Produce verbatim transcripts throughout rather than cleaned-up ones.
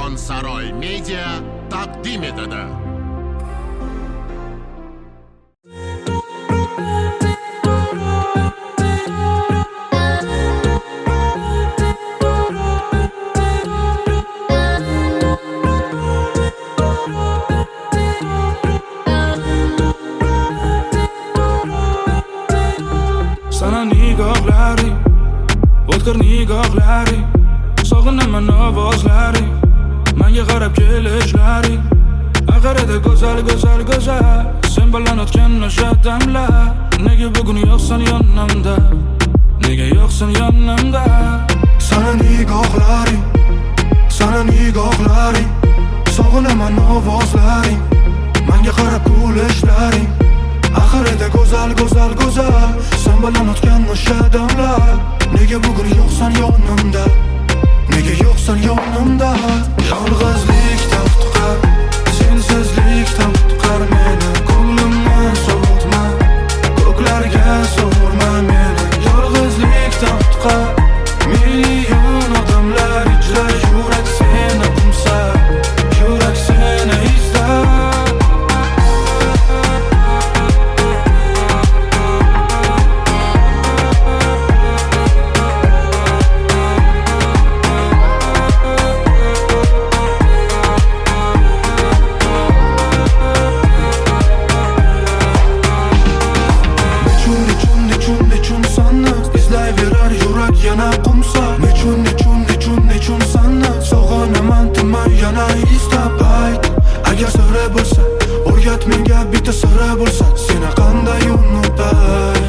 Karvonsaroy Media taqdim etadi. Sana nigohlaring, o'tkir nigohlaring, sog'inaman ovozlaring, menga qarab kelishlaring. Aqarada go'zal, go'zal, go'zal, sen bilan o'tgan o'sha damlar. Nega bugun yo'qsan yonimda, nega yo'qsan yonimda? Sana nigohlaring, sana nigohlaring, sog'inaman ovozlaring, menga qarab kulishlaring. Aqarada go'zal, go'zal, go'zal, sen bilan o'tgan o'sha damlar. Nega bugun yo'qsan yonimda, nega yo'qsan yonimda? Yolg'izlik taftiqar, sensizlik taftiqar meni. Ko'nglimni sovutma, ko'klarga sovurma meni. Yolg'izlik taftiqar, million odamlar ichra, yurak seni qumsa, yurak seni izlar. Yana qumsa, nechun, nechun, nechun, nechun sanni sog'inaman tinmay yana istab ayt. Agar sira bo'lsa, o'rgat menga bitta sira bo'lsa, seni qanday unutay.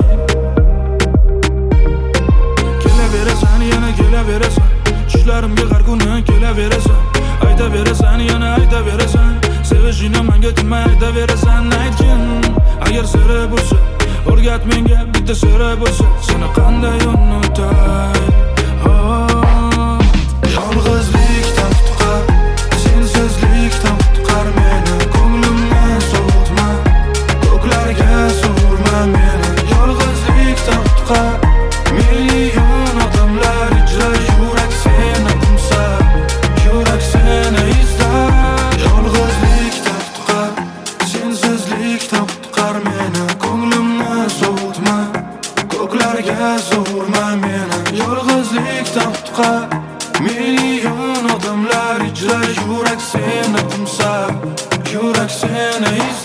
Kelaverasan, yana kelaverasan, tushlarimga har kuni kelaverasan. Aytaverasan, yana aytaverasan, sevishingni menga tinmay aytaverasan. Aytgin, agar sira bo'lsa, o'rgat menga bitta sira bo'lsa, seni qanday unutay. Oh, yolg'izlik taftiqar, sensizlik taftiqar meni. Ko'nglimni sovutma, ko'klarga sovurma meni. Yolg'izlik taftiqar, million odamlar ichra, yurak seni qumsa, yurak seni izlar. Yolg'izlik taftiqar, sensizlik taftiqar meni. Ko'nglimni sovutma, ko'klarga sovurma meni. Yolg'izlik taftiqar, million odamlar ichra, yurak seni qumsa, yurak seni izlar.